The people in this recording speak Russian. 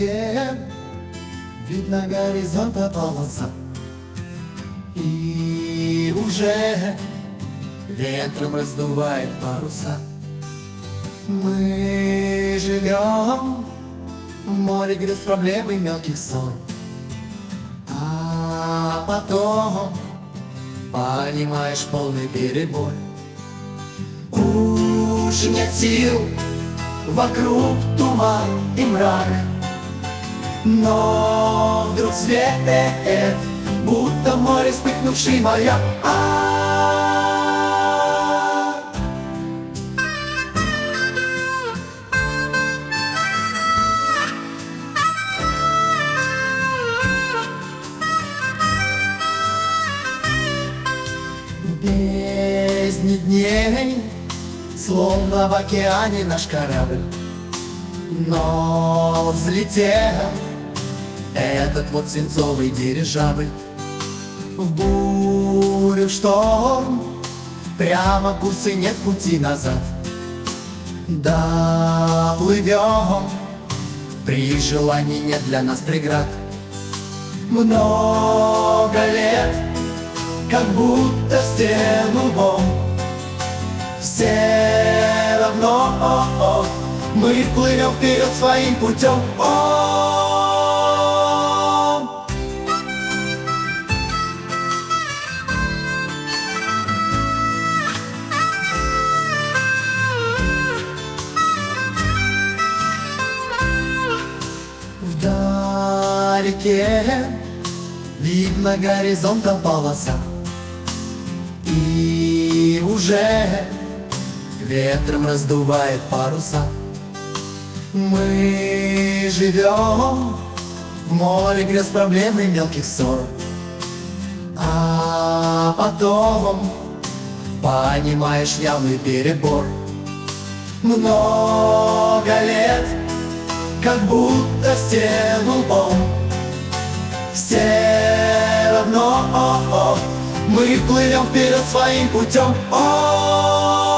Вдалеке видно горизонта полоса, и уже ветром раздувает паруса. Мы живем в море грез, проблем и мелких ссор, а потом понимаешь полный перебой. Уж нет сил, вокруг туман и мрак, но вдруг свет, будто в море вспыхнувший маяк. В бездне дней, словно в океане наш корабль, но взлетел этот вот свинцовый дирижабль. В бурю, в шторм, прямо курс и нет пути назад. Доплывем, при желании нет для нас преград. Много лет, как будто в стену бомб, все равно мы плывем вперед своим путем. Вдалеке видно горизонта полоса, и уже ветром раздувает паруса. Мы живем в море грез, проблем и мелких ссор, а потом понимаешь явный перебор. Много лет, как будто в стену бомб, все равно мы плывем вперед своим путем.